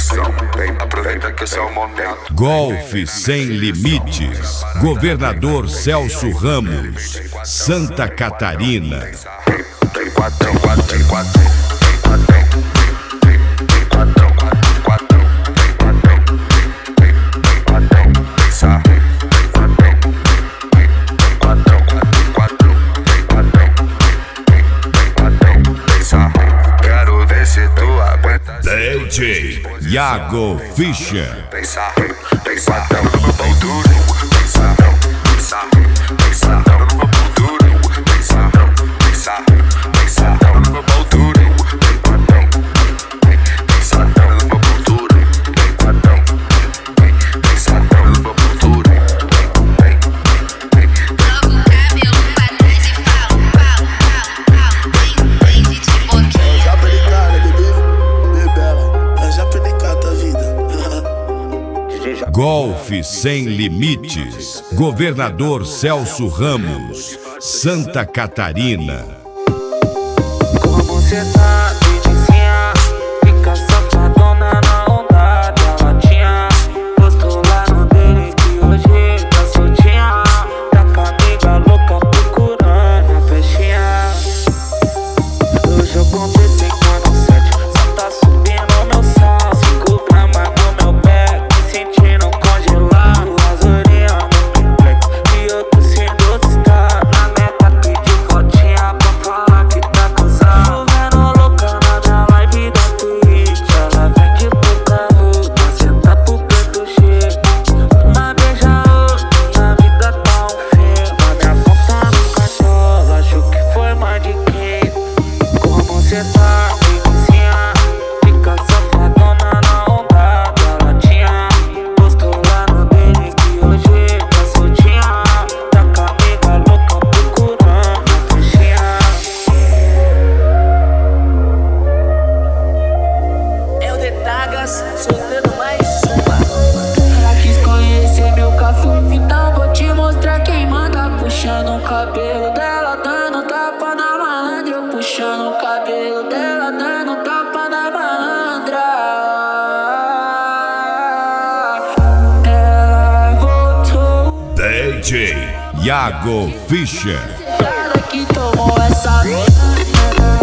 Aproveita que esse é o momento. Golfe Sem Limites. Governador Celso Ramos, Santa Catarina. Tem quatro, tem quatro. DJ Iago Fischer. Pensar no meu pau duro. Pensar no meu pau duro. Pensar no meu pau duro. Pensar no meu pau duro. Pensar no meu pau duro. Golfe Sem Limites. Governador Celso Ramos, Santa Catarina. Como você tá, vizinha? Fica safadona na onda da latinha. Postou lá no dele que hoje tá soltinha. Tá com a amiga louca procurando a festinha. Hoje eu contei 5 no 7. Só tá subindo meu sal. 5 gramas no meu pé. Me sentindo congelar. Duas orelhas no triplex. E eu tô sendo destaque. Na meta pedi fotinha pra falar que tá casado. Tô vendo louca na minha live da Twitch. Ela vem de puta ruda. Senta pro preto cheio. Uma beija outra. Minha vida tá um filme. A minha conta no cachorro. Acho que foi mais de quem. Como cê tá, vizinha? Fica safadona na onda da latinha. Postou lá no dele que hoje tá soltinha. Tá com a amiga louca procurando a festinha. É o Detagas, soltando mais uma. Ela quis conhecer meu café, então vou te mostrar quem manda. Puxando o cabelo dela, dando tapa na malandra. Eu puxando o cabelo dela, dando tapa na malandra. Ela voltou. DJ Iago Fischer. Ela que tomou essa.